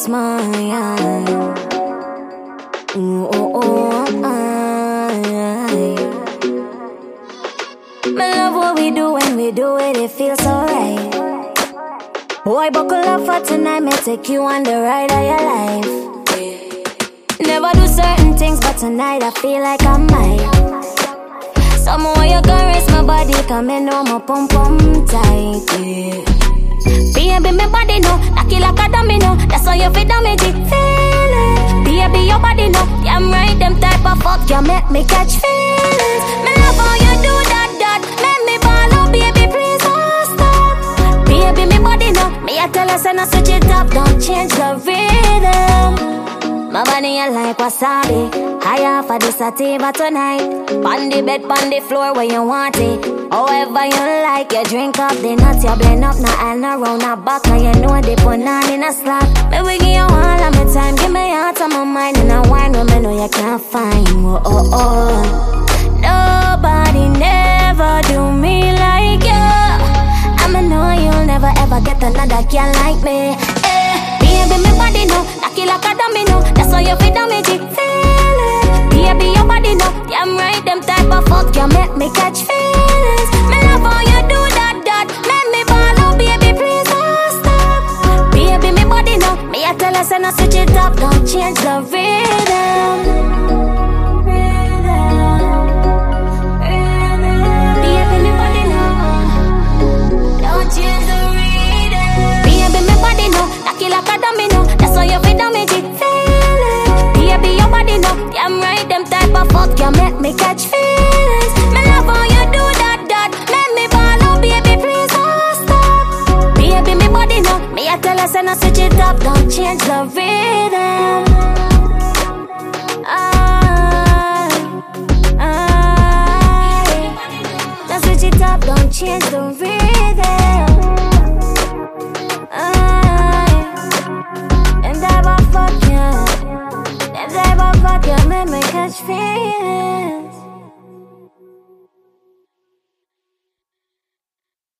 it's mine. Ooh, oh, oh, I love what we do when we do it, it feels so right. Boy, buckle up for tonight, may take you on the ride of your life. Never do certain things, but tonight I feel like I might. Some more you caress my body, come and know my pum pum tight, yeah. Baby, my body know, knock it like a domino. That's how you feel damage it, feel it. Baby, your body know, damn right, them type of fuck you make me catch feelings. Me love how you do that, make me ball out, baby, please don't stop. Baby, my body know, me I tell her, say no switch it up, don't change the rhythm. My body you like wasabi, higher for the sativa tonight. On the bed, on the floor where you want it. However you like, you drink up the nuts, you blend up now and around the back, and you know they put on in a slap. Me we give you all of my time, give me your heart and my mind, and I wine when me know you can't find. Oh, oh, oh. Nobody never do me like you. I'ma know you'll never ever get another girl like me. Baby, my body know, knock it like a domino. That's how you feel damage it, feel it. Baby, your body know, damn right, them type of fuck you make me catch feelings. Me love how you do that, make me ball out, baby, please don't stop. Baby, my body know, me I tell her, say no switch it up, don't change the rhythm. Baby, my body know, don't change the rhythm. Baby, my body know, knock it like a domino. That's how you feel damage it, feel it. Baby, your body know, damn right, them type of fuck you make me catch feelings. Me love how you do that, make me ball out, baby, please don't stop. Baby, my body know, me I tell her, say no switch it up, don't change the rhythm. Don't switch it up, don't change the rhythm.